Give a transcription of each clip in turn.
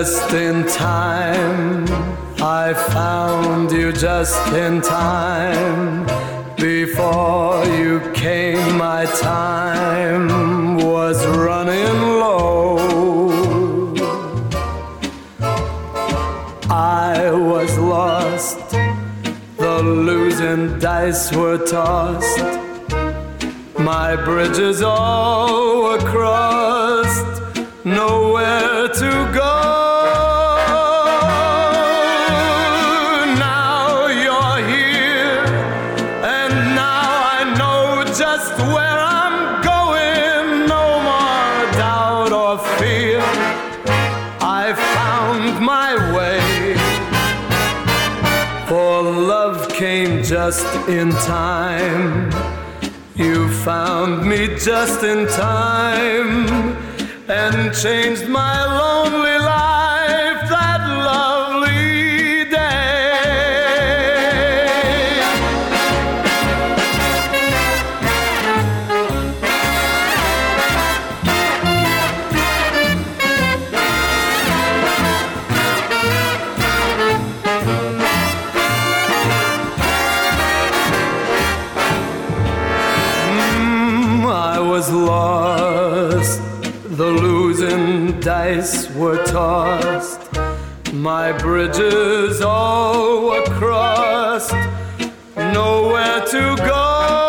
just in time. I found you just in time. Before you came, my time was running low. I was lost, the losing dice were tossed. My bridges all were crossed, nowhere to go. Now you're here, and now I know just where I'm going. No more doubt or fear, I found my way. For love came just in time. You found me just in time and changed my lonely life that lovely day. I was lost, the losing dice were tossed. My bridges all were crossed, nowhere to go.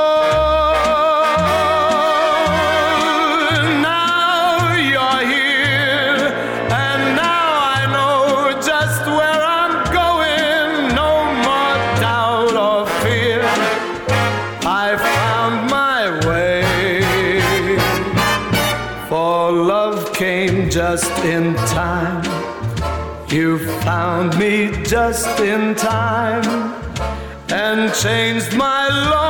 Now you're here, and now I know just where I'm going. No more doubt or fear, I found my way. For love came just in time. You found me just in time and changed my life.